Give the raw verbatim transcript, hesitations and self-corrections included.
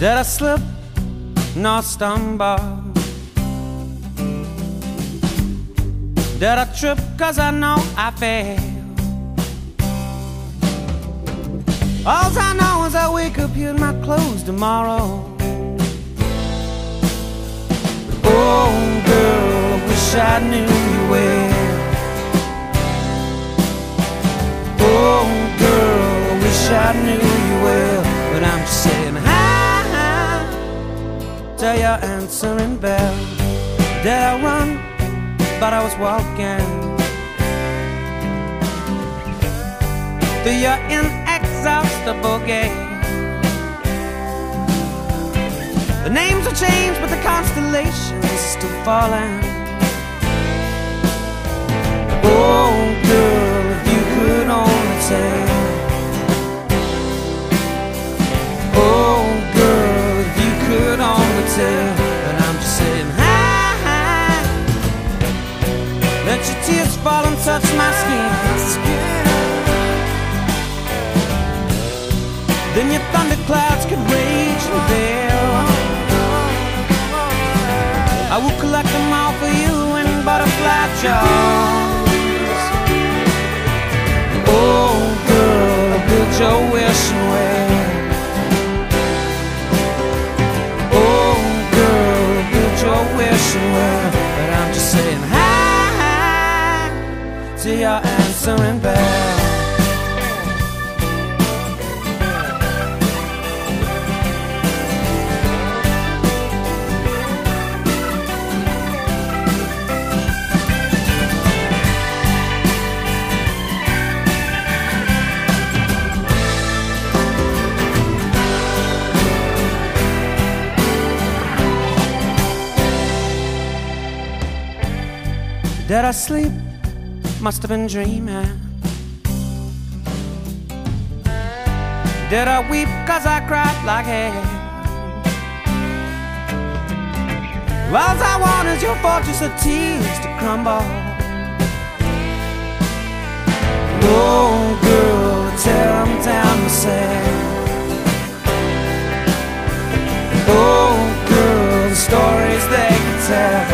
Did I slip nor stumble? Did I trip cause I know I failed? All I know is I wake up here in my clothes tomorrow. Oh girl, I wish I knew you well. Oh girl, I wish I knew you well. But I'm just saying hi, hi to your answering bell. Did I run? But I was walking through your inexhaustible gate. The names will change, but the constellations are still falling. Oh girl, if you could only tell. Oh girl, if you could only tell. But I'm just saying hi, hi. Let your tears fall and touch my skin. Then your thunderclouds could rage and veil. I will collect them all for you in butterfly jars. Oh girl, I built your wishing well. Oh girl, I built your wishing well. But I'm just saying hi, hi to your answering bell. Did I sleep? Must have been dreaming. Did I weep cause I cried like hell? All I want is your fortress of tears to crumble. Oh girl, tear them down myself. Oh girl, the stories they can tell.